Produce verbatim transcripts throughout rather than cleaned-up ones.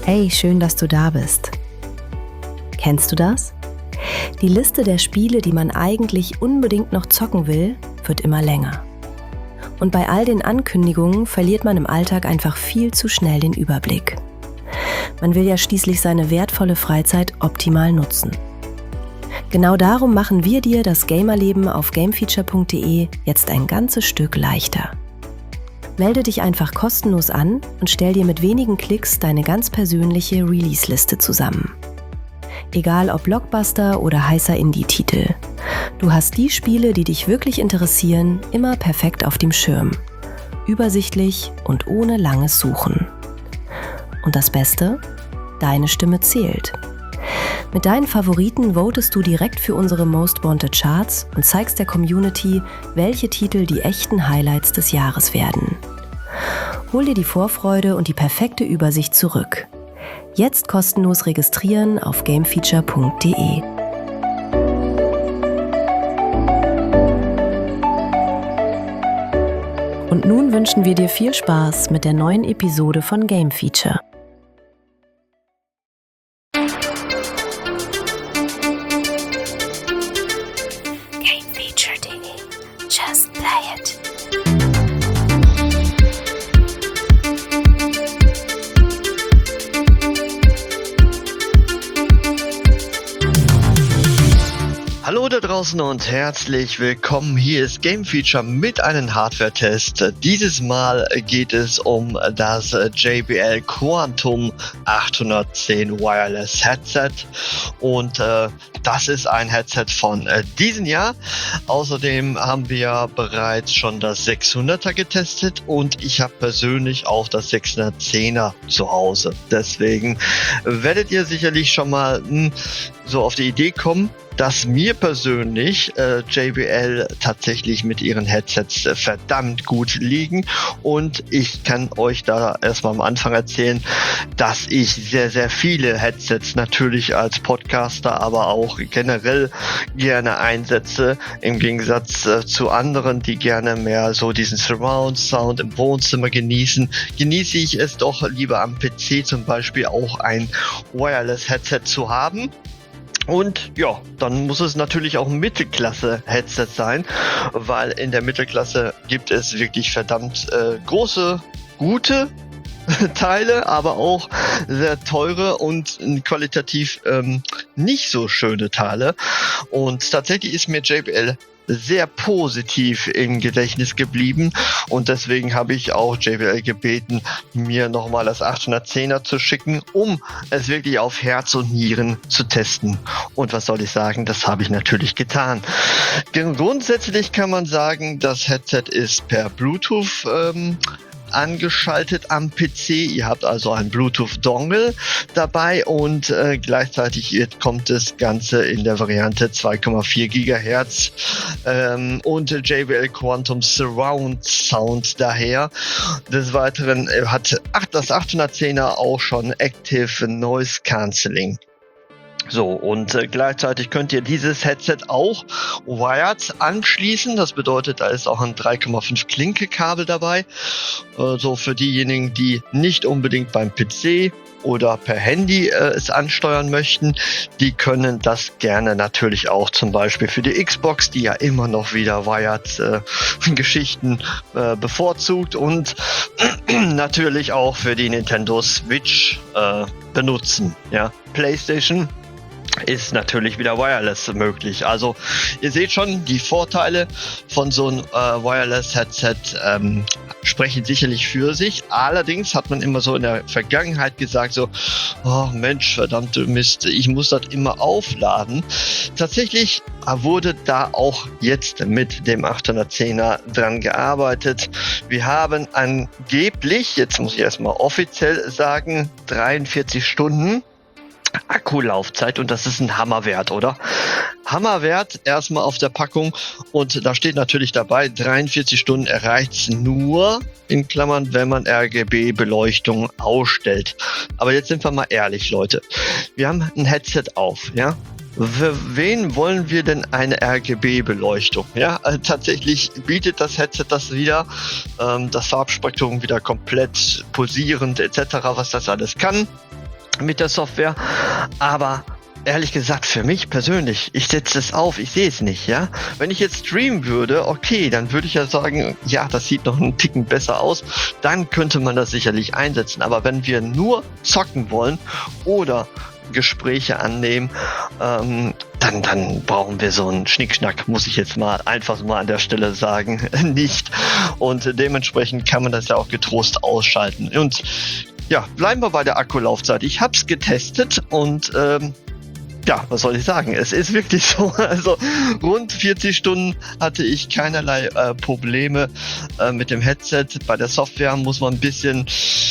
Hey, schön, dass du da bist. Kennst du das? Die Liste der Spiele, die man eigentlich unbedingt noch zocken will, wird immer länger. Und bei all den Ankündigungen verliert man im Alltag einfach viel zu schnell den Überblick. Man will ja schließlich seine wertvolle Freizeit optimal nutzen. Genau darum machen wir dir das Gamerleben auf gamefeature punkt de jetzt ein ganzes Stück leichter. Melde dich einfach kostenlos an und stell dir mit wenigen Klicks deine ganz persönliche Release-Liste zusammen. Egal ob Blockbuster oder heißer Indie-Titel. Du hast die Spiele, die dich wirklich interessieren, immer perfekt auf dem Schirm. Übersichtlich und ohne langes Suchen. Und das Beste? Deine Stimme zählt. Mit deinen Favoriten votest du direkt für unsere Most Wanted Charts und zeigst der Community, welche Titel die echten Highlights des Jahres werden. Hol dir die Vorfreude und die perfekte Übersicht zurück. Jetzt kostenlos registrieren auf gamefeature punkt de. Und nun wünschen wir dir viel Spaß mit der neuen Episode von Game Feature. gamefeature punkt de. Just play it. Hallo da draußen und herzlich willkommen. Hier ist Game Feature mit einem Hardware-Test. Dieses Mal geht es um das J B L Quantum achthundertzehn Wireless Headset und äh, das ist ein Headset von äh, diesem Jahr. Außerdem haben wir bereits schon das sechshunderter getestet und ich habe persönlich auch das sechshundertzehner zu Hause. Deswegen werdet ihr sicherlich schon mal mh, so auf die Idee kommen, dass mir persönlich äh, J B L tatsächlich mit ihren Headsets äh, verdammt gut liegen und ich kann euch da erstmal am Anfang erzählen, dass ich sehr, sehr viele Headsets natürlich als Podcaster, aber auch generell gerne einsetze, im Gegensatz äh, zu anderen, die gerne mehr so diesen Surround-Sound im Wohnzimmer genießen, genieße ich es doch lieber am P C zum Beispiel auch ein Wireless-Headset zu haben. Und ja, dann muss es natürlich auch ein Mittelklasse-Headset sein, weil in der Mittelklasse gibt es wirklich verdammt äh, große, gute Teile, aber auch sehr teure und qualitativ ähm, nicht so schöne Teile. Und tatsächlich ist mir J B L sehr positiv im Gedächtnis geblieben und deswegen habe ich auch J B L gebeten, mir nochmal das achthundertzehner zu schicken, um es wirklich auf Herz und Nieren zu testen. Und was soll ich sagen, das habe ich natürlich getan. Grundsätzlich kann man sagen, das Headset ist per Bluetooth ähm, angeschaltet am P C. Ihr habt also einen Bluetooth-Dongle dabei und äh, gleichzeitig kommt das Ganze in der Variante zwei Komma vier Gigahertz ähm, und J B L Quantum Surround Sound daher. Des Weiteren hat das achthundertzehner auch schon Active Noise Cancelling. So, und äh, gleichzeitig könnt ihr dieses Headset auch wired anschließen. Das bedeutet, da ist auch ein drei Komma fünf Klinke-Kabel dabei. Äh, so für diejenigen, die nicht unbedingt beim P C oder per Handy äh, es ansteuern möchten, die können das gerne natürlich auch zum Beispiel für die Xbox, die ja immer noch wieder wired äh, Geschichten äh, bevorzugt und natürlich auch für die Nintendo Switch äh, benutzen. Ja, PlayStation ist natürlich wieder wireless möglich. Also ihr seht schon, die Vorteile von so einem äh, Wireless-Headset ähm, sprechen sicherlich für sich. Allerdings hat man immer so in der Vergangenheit gesagt so, oh Mensch, verdammte Mist, ich muss das immer aufladen. Tatsächlich wurde da auch jetzt mit dem achthundertzehner dran gearbeitet. Wir haben angeblich, jetzt muss ich erstmal offiziell sagen, dreiundvierzig Stunden Akkulaufzeit und das ist ein Hammerwert, oder? Hammerwert erstmal auf der Packung und da steht natürlich dabei, dreiundvierzig Stunden erreicht nur, in Klammern, wenn man R G B-Beleuchtung ausstellt. Aber jetzt sind wir mal ehrlich, Leute. Wir haben ein Headset auf, ja? Für wen wollen wir denn eine R G B-Beleuchtung? Ja, also tatsächlich bietet das Headset das wieder, ähm, das Farbspektrum wieder komplett pulsierend et cetera, was das alles kann. mit der Software, aber ehrlich gesagt, für mich persönlich, ich setze es auf, ich sehe es nicht, ja. Wenn ich jetzt streamen würde, okay, dann würde ich ja sagen, ja, das sieht noch einen Ticken besser aus, dann könnte man das sicherlich einsetzen. Aber wenn wir nur zocken wollen oder Gespräche annehmen, ähm, dann, dann brauchen wir so einen Schnickschnack, muss ich jetzt mal einfach mal an der Stelle sagen, nicht. Und dementsprechend kann man das ja auch getrost ausschalten. Und ja, bleiben wir bei der Akkulaufzeit. Ich habe es getestet und ähm, ja, was soll ich sagen? Es ist wirklich so. Also rund vierzig Stunden hatte ich keinerlei äh, Probleme äh, mit dem Headset. Bei der Software muss man ein bisschen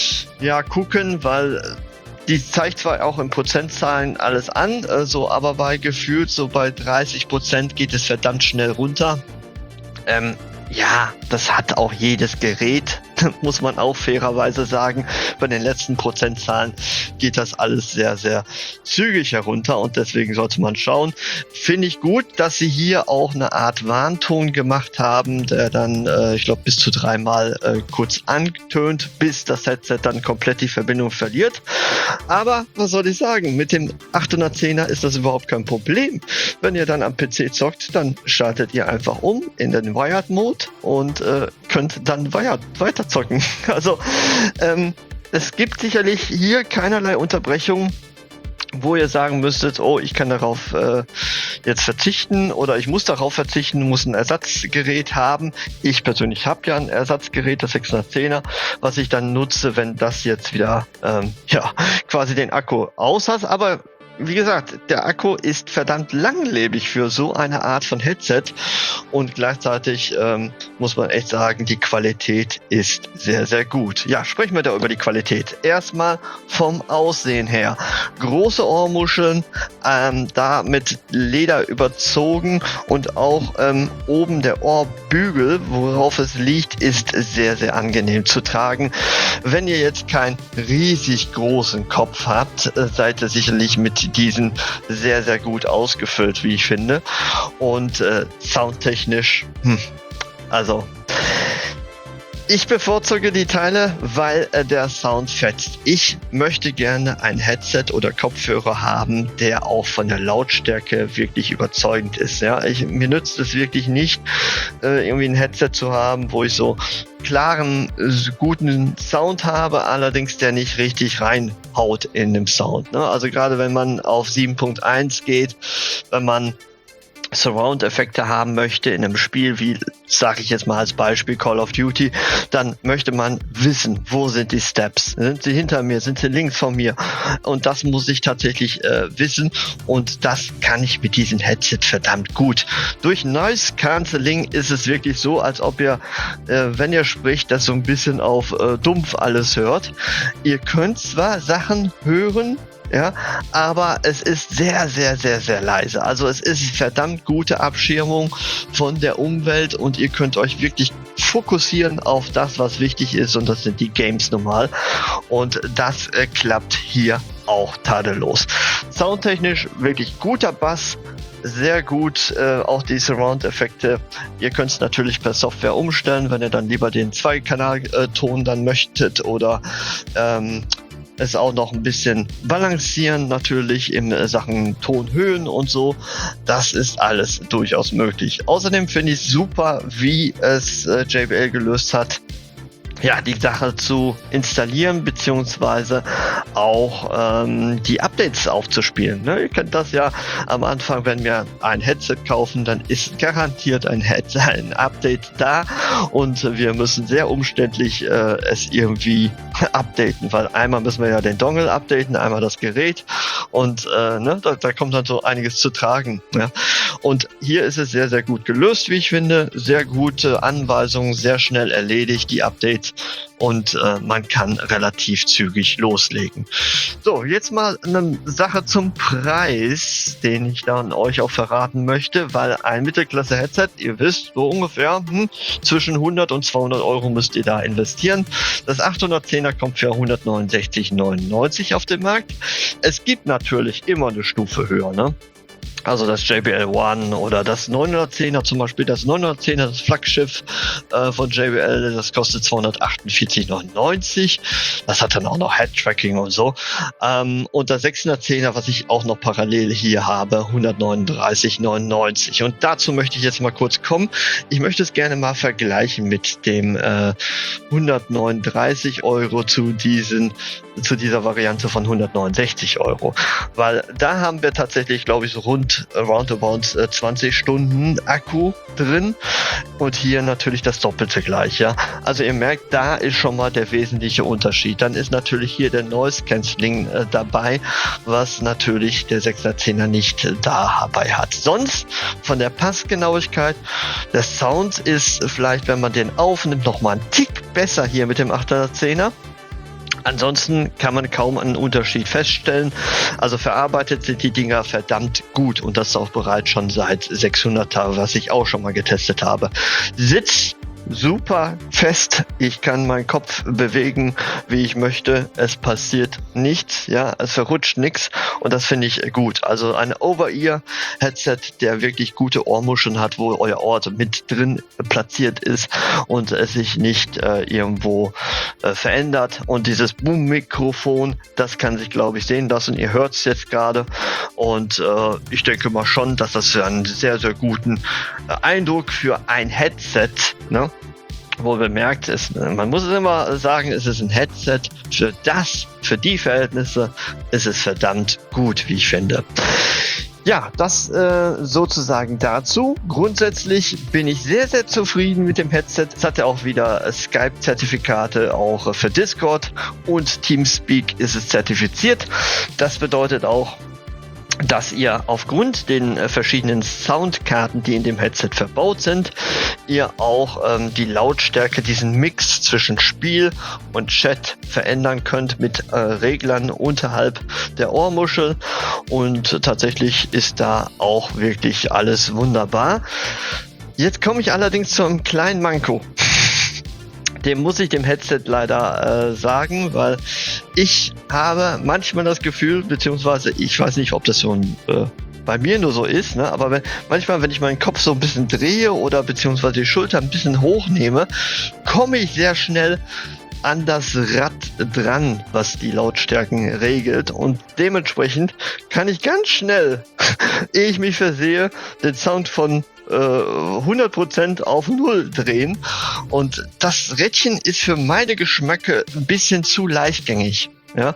ja gucken, weil die zeigt zwar auch in Prozentzahlen alles an, äh, so, aber bei gefühlt so bei dreißig Prozent geht es verdammt schnell runter. Ähm, ja, das hat auch jedes Gerät, muss man auch fairerweise sagen. Bei den letzten Prozentzahlen geht das alles sehr, sehr zügig herunter und deswegen sollte man schauen. Finde ich gut, dass sie hier auch eine Art Warnton gemacht haben, der dann, äh, ich glaube, bis zu dreimal äh, kurz antönt, bis das Headset dann komplett die Verbindung verliert. Aber was soll ich sagen, mit dem achthundertzehner ist das überhaupt kein Problem. Wenn ihr dann am P C zockt, dann schaltet ihr einfach um in den Wired-Mode und äh, könnt dann Wired weiter zocken. Also ähm, es gibt sicherlich hier keinerlei Unterbrechung, wo ihr sagen müsstet, oh, ich kann darauf äh, jetzt verzichten oder ich muss darauf verzichten, muss ein Ersatzgerät haben. Ich persönlich habe ja ein Ersatzgerät, das sechshundertzehner, was ich dann nutze, wenn das jetzt wieder ähm, ja quasi den Akku aus hat. Aber wie gesagt, der Akku ist verdammt langlebig für so eine Art von Headset und gleichzeitig ähm, muss man echt sagen, die Qualität ist sehr, sehr gut. Ja, sprechen wir da über die Qualität. Erstmal vom Aussehen her. Große Ohrmuscheln, ähm, da mit Leder überzogen und auch ähm, oben der Ohrbügel, worauf es liegt, ist sehr, sehr angenehm zu tragen. Wenn ihr jetzt keinen riesig großen Kopf habt, äh, seid ihr sicherlich mit diesen sehr, sehr gut ausgefüllt, wie ich finde. Und äh, soundtechnisch, hm, also ich bevorzuge die Teile, weil äh, der Sound fetzt. Ich möchte gerne ein Headset oder Kopfhörer haben, der auch von der Lautstärke wirklich überzeugend ist. Ja, ich, mir nützt es wirklich nicht, äh, irgendwie ein Headset zu haben, wo ich so klaren, äh, guten Sound habe, allerdings der nicht richtig reinhaut in den Sound. Ne? Also gerade wenn man auf sieben Punkt eins geht, wenn man Surround-Effekte haben möchte in einem Spiel wie, sage ich jetzt mal als Beispiel Call of Duty, dann möchte man wissen, wo sind die Steps? Sind sie hinter mir? Sind sie links von mir? Und das muss ich tatsächlich äh, wissen und das kann ich mit diesem Headset verdammt gut. Durch Noise Cancelling ist es wirklich so, als ob ihr, äh, wenn ihr spricht, das so ein bisschen auf äh, dumpf alles hört. Ihr könnt zwar Sachen hören, ja, aber es ist sehr, sehr, sehr, sehr leise. Also es ist verdammt gute Abschirmung von der Umwelt und ihr könnt euch wirklich fokussieren auf das, was wichtig ist und das sind die Games normal und das äh, klappt hier auch tadellos. Soundtechnisch wirklich guter Bass, sehr gut, äh, auch die Surround-Effekte. Ihr könnt es natürlich per Software umstellen, wenn ihr dann lieber den Zwei-Kanal-Ton dann möchtet oder ähm, es auch noch ein bisschen balancieren, natürlich in Sachen Tonhöhen und so. Das ist alles durchaus möglich. Außerdem finde ich super, wie es äh, J B L gelöst hat, ja, die Sache zu installieren, beziehungsweise auch ähm, die Updates aufzuspielen. Ne? Ihr kennt das ja am Anfang, wenn wir ein Headset kaufen, dann ist garantiert ein, Headset, ein Update da und wir müssen sehr umständlich äh, es irgendwie updaten, weil einmal müssen wir ja den Dongle updaten, einmal das Gerät und äh, ne, da, da kommt dann so einiges zu tragen. Ja? Und hier ist es sehr, sehr gut gelöst, wie ich finde. Sehr gute Anweisungen, sehr schnell erledigt, die Updates. Und äh, man kann relativ zügig loslegen. So, jetzt mal eine Sache zum Preis, den ich dann euch auch verraten möchte, weil ein Mittelklasse-Headset, ihr wisst, so ungefähr hm, zwischen hundert und zweihundert Euro müsst ihr da investieren. Das achthundertzehner kommt für hundertneunundsechzig Euro neunundneunzig auf den Markt. Es gibt natürlich immer eine Stufe höher, ne? Also das J B L One oder das neunhundertzehner zum Beispiel, das neunhundertzehner, das Flaggschiff äh, von J B L, das kostet zweihundertachtundvierzig neunundneunzig. Das hat dann auch noch Head-Tracking und so. Ähm, und das sechshundertzehner, was ich auch noch parallel hier habe, hundertneununddreißig neunundneunzig. Und dazu möchte ich jetzt mal kurz kommen. Ich möchte es gerne mal vergleichen mit dem äh, hundertneununddreißig Euro zu diesen zu dieser Variante von hundertneunundsechzig Euro. Weil da haben wir tatsächlich, glaube ich, so rund roundabout zwanzig Stunden Akku drin und hier natürlich das Doppelte gleich, ja. Also ihr merkt, da ist schon mal der wesentliche Unterschied. Dann ist natürlich hier der Noise Cancelling äh, dabei, was natürlich der sechshundertzehner nicht dabei hat. Sonst von der Passgenauigkeit, der Sound ist vielleicht, wenn man den aufnimmt, noch mal einen Tick besser hier mit dem achthundertzehner. Ansonsten kann man kaum einen Unterschied feststellen. Also verarbeitet sind die Dinger verdammt gut und das auch bereits schon seit sechshunderter, was ich auch schon mal getestet habe. Sitz super fest. Ich kann meinen Kopf bewegen, wie ich möchte. Es passiert nichts, ja, es verrutscht nichts und das finde ich gut. Also ein Over-Ear-Headset, der wirklich gute Ohrmuscheln hat, wo euer Ohr mit drin platziert ist und es sich nicht äh, irgendwo äh, verändert. Und dieses Boom-Mikrofon, das kann sich, glaube ich, sehen lassen. Ihr hört es jetzt gerade und äh, ich denke mal schon, dass das für einen sehr, sehr guten äh, Eindruck für ein Headset, ne? Wohl bemerkt ist, man muss es immer sagen, es ist ein Headset. Für das, für die Verhältnisse ist es verdammt gut, wie ich finde. Ja, das äh, sozusagen dazu. Grundsätzlich bin ich sehr, sehr zufrieden mit dem Headset. Es hat ja auch wieder Skype-Zertifikate, auch für Discord und Teamspeak ist es zertifiziert. Das bedeutet auch, dass ihr aufgrund den äh, verschiedenen Soundkarten, die in dem Headset verbaut sind, ihr auch ähm, die Lautstärke, diesen Mix zwischen Spiel und Chat verändern könnt mit äh, Reglern unterhalb der Ohrmuschel und äh, tatsächlich ist da auch wirklich alles wunderbar. Jetzt komme ich allerdings zu einem kleinen Manko. Dem muss ich dem Headset leider äh, sagen, weil ich habe manchmal das Gefühl, beziehungsweise ich weiß nicht, ob das so ein, äh, bei mir nur so ist, ne? Aber wenn, manchmal, wenn ich meinen Kopf so ein bisschen drehe oder beziehungsweise die Schulter ein bisschen hochnehme, komme ich sehr schnell an das Rad dran, was die Lautstärken regelt und dementsprechend kann ich ganz schnell, ehe ich mich versehe, den Sound von hundert Prozent auf null drehen und das Rädchen ist für meine Geschmäcke ein bisschen zu leichtgängig. Ja,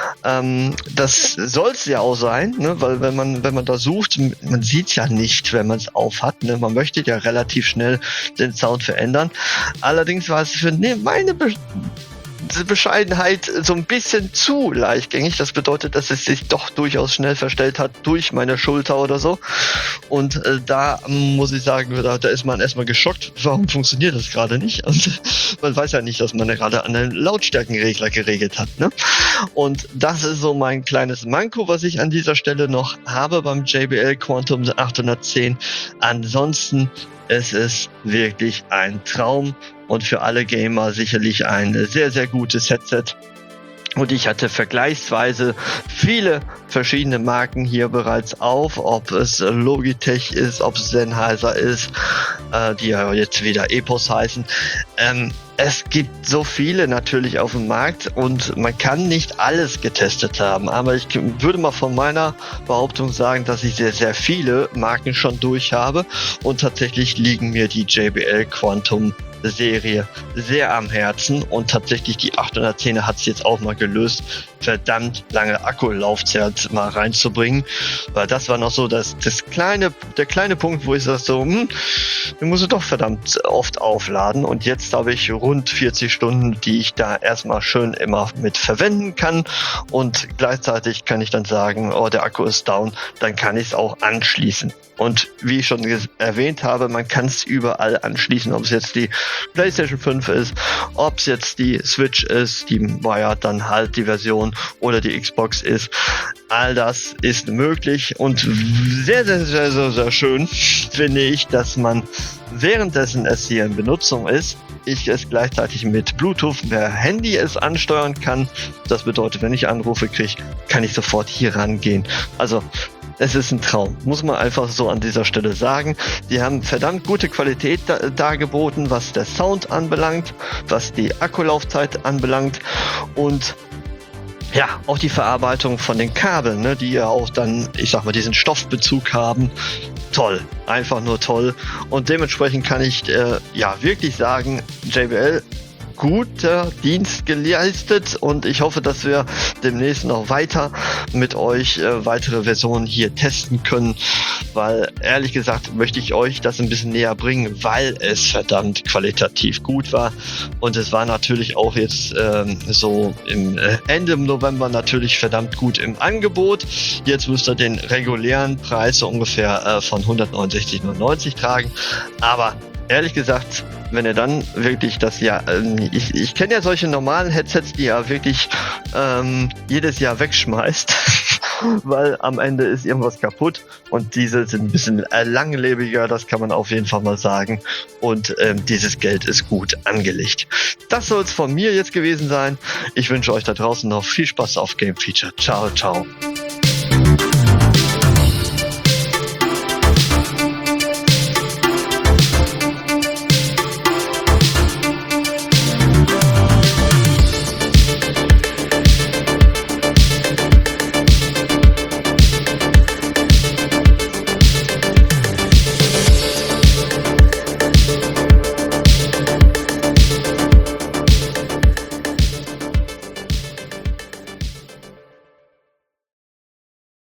ähm, das soll es ja auch sein, ne? Weil wenn man wenn man da sucht, man sieht es ja nicht, wenn man es auf hat. Ne? Man möchte ja relativ schnell den Sound verändern. Allerdings war es für ne, meine Be- Bescheidenheit so ein bisschen zu leichtgängig. Das bedeutet, dass es sich doch durchaus schnell verstellt hat durch meine Schulter oder so. Und äh, da muss ich sagen, da, da ist man erstmal geschockt. Warum funktioniert das gerade nicht? Und man weiß ja nicht, dass man gerade an den Lautstärkenregler geregelt hat. Ne? Und das ist so mein kleines Manko, was ich an dieser Stelle noch habe beim J B L Quantum achthundertzehn. Ansonsten es ist wirklich ein Traum und für alle Gamer sicherlich ein sehr, sehr gutes Headset. Und ich hatte vergleichsweise viele verschiedene Marken hier bereits auf, ob es Logitech ist, ob es Sennheiser ist, äh, die ja jetzt wieder Epos heißen. Ähm, es gibt so viele natürlich auf dem Markt und man kann nicht alles getestet haben, aber ich würde mal von meiner Behauptung sagen, dass ich sehr, sehr viele Marken schon durch habe und tatsächlich liegen mir die J B L Quantum Serie sehr am Herzen und tatsächlich die achthundertzehner hat es jetzt auch mal gelöst, verdammt lange Akkulaufzeit mal reinzubringen, weil das war noch so das, das kleine, der kleine Punkt, wo ich sage so, hm, den muss ich doch verdammt oft aufladen und jetzt habe ich rund vierzig Stunden, die ich da erstmal schön immer mit verwenden kann und gleichzeitig kann ich dann sagen, oh, der Akku ist down, dann kann ich es auch anschließen. Und wie ich schon ges- erwähnt habe, man kann es überall anschließen, ob es jetzt die PlayStation fünf ist, ob es jetzt die Switch ist, die war ja dann halt die Version oder die Xbox ist. All das ist möglich und sehr, sehr, sehr, sehr, sehr schön finde ich, dass man währenddessen es hier in Benutzung ist, ich es gleichzeitig mit Bluetooth per Handy es ansteuern kann. Das bedeutet, wenn ich Anrufe kriege, kann ich sofort hier rangehen. Also es ist ein Traum, muss man einfach so an dieser Stelle sagen. Die haben verdammt gute Qualität da, dargeboten, was der Sound anbelangt, was die Akkulaufzeit anbelangt und ja, auch die Verarbeitung von den Kabeln, ne, die ja auch dann, ich sag mal, diesen Stoffbezug haben. Toll, einfach nur toll. Und dementsprechend kann ich äh, ja wirklich sagen, J B L, guter Dienst geleistet und ich hoffe, dass wir demnächst noch weiter mit euch äh, weitere Versionen hier testen können, weil ehrlich gesagt möchte ich euch das ein bisschen näher bringen, weil es verdammt qualitativ gut war und es war natürlich auch jetzt ähm, so im äh, Ende November natürlich verdammt gut im Angebot. Jetzt müsst ihr den regulären Preis so ungefähr äh, von hundertneunundsechzig neunundneunzig tragen, aber ehrlich gesagt, wenn ihr dann wirklich das Jahr, ähm, ich, ich kenne ja solche normalen Headsets, die ihr wirklich ähm, jedes Jahr wegschmeißt, weil am Ende ist irgendwas kaputt und diese sind ein bisschen äh, langlebiger, das kann man auf jeden Fall mal sagen und ähm, dieses Geld ist gut angelegt. Das soll es von mir jetzt gewesen sein. Ich wünsche euch da draußen noch viel Spaß auf Game Feature. Ciao, ciao.